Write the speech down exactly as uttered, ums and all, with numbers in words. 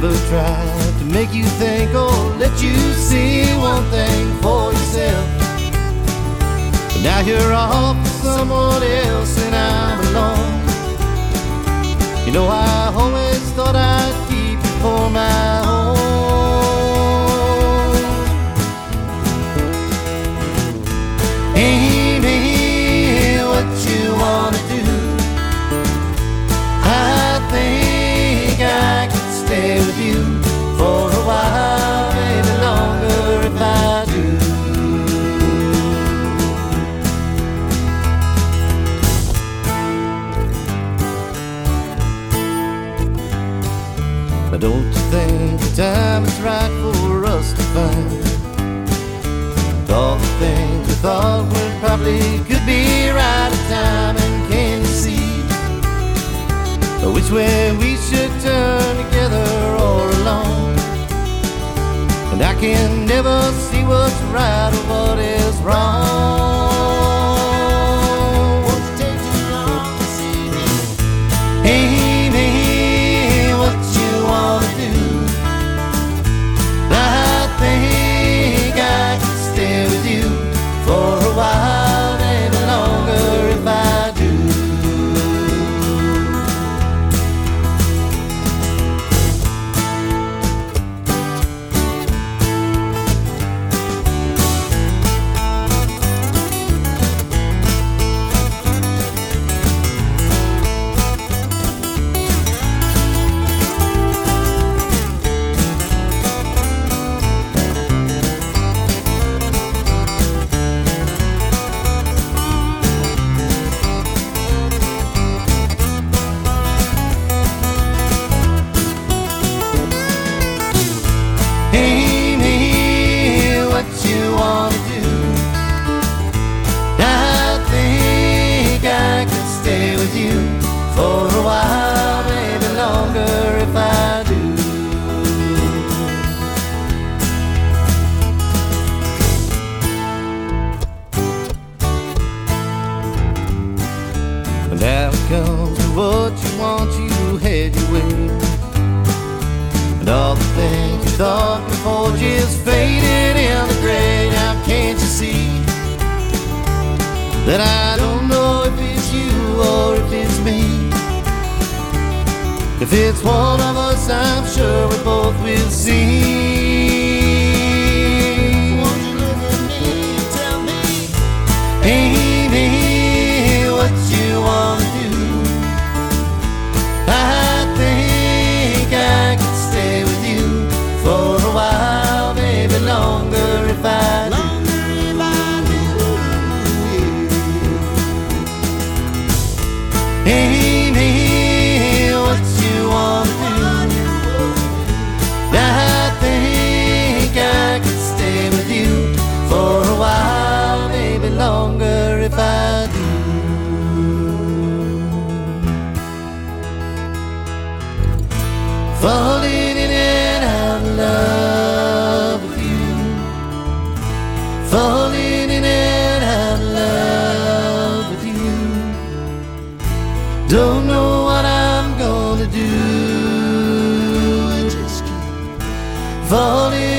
never tried to make you think or let you see one thing for yourself. But now you're off with someone else and I'm alone. You know I always thought I'd keep you for my own. Amy, what you wanna do? I think I can stay with you for a while, maybe longer if I do. But don't you think the time is right for us to find all the things we thought would probably could be right at time? And can you see which way we should turn, together or alone? And I can never see what's right or what is wrong. Won't you take too long to see me? Amy, what you wanna do? I think I can stay with you for a while, maybe longer if I do. For a while, maybe longer if I do. And now it comes to what you want, you had your way. And all the things you thought before just faded in the gray. Now can't you see that I don't know if it's you or if it's me? If it's one of us, I'm sure we both will see. Won't you look at me and tell me, Amy, what you wanna do? I think I can stay with you for a while, maybe longer if I do. Amy, what you wanna do? I think I can stay with you for a while, maybe longer if I do. Falling in and out of love with you, falling in and out of love with you. Don't know what I'm gonna do, just keep falling